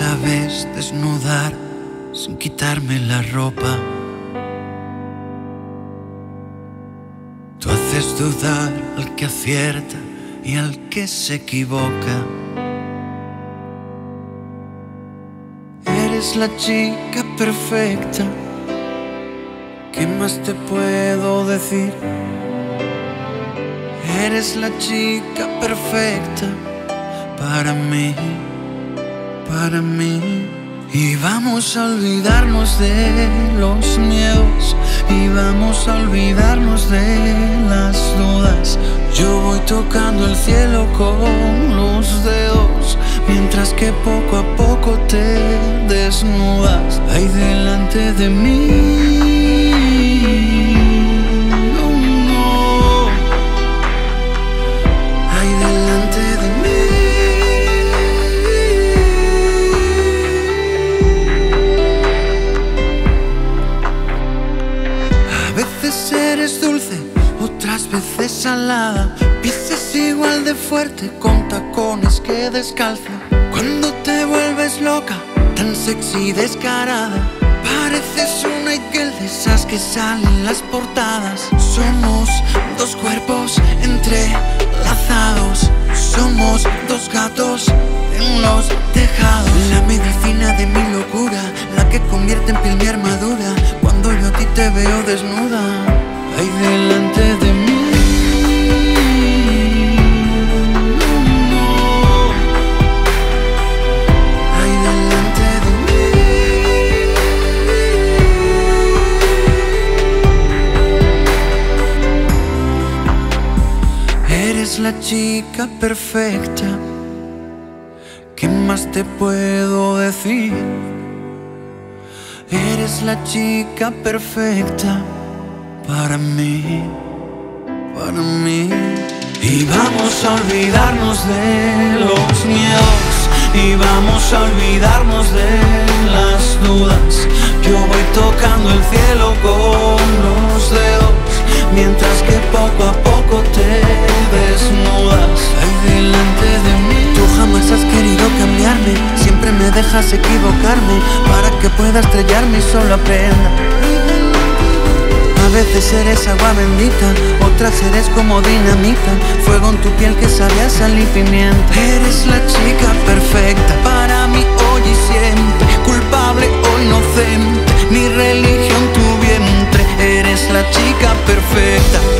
sabes desnudar sin quitarme la ropa. Tú haces dudar al que acierta y al que se equivoca. Eres la chica perfecta. ¿Qué más te puedo decir? Eres la chica perfecta para mí, para mí. Y vamos a olvidarnos de los miedos, y vamos a olvidarnos de las dudas. Yo voy tocando el cielo con los dedos, mientras que poco a poco te desnudas ahí delante de mí. Eres dulce, otras veces salada. Pisas igual de fuerte con tacones que descalza. Cuando te vuelves loca, tan sexy y descarada, pareces una girl de esas que salen en las portadas. Somos dos cuerpos entrelazados, somos dos gatos en los tejados. La medicina de mi locura, la que convierte en piel mi armadura cuando yo a ti te veo desnuda ahí delante de mí. Ahí delante de mí. Eres la chica perfecta. ¿Qué más te puedo decir? Eres la chica perfecta para mí, para mí. Y vamos a olvidarnos de los miedos, y vamos a olvidarnos de las dudas. Yo voy tocando el cielo con los dedos, mientras que poco a poco te desnudas ahí delante de mí. Tú jamás has querido cambiarme, siempre me dejas equivocarme para que pueda estrellarme y solo aprenda. A veces eres agua bendita, otras eres como dinamita, fuego en tu piel que sabe a sal y pimienta. Eres la chica perfecta para mí hoy y siempre, culpable o inocente, mi religión tu vientre. Eres la chica perfecta.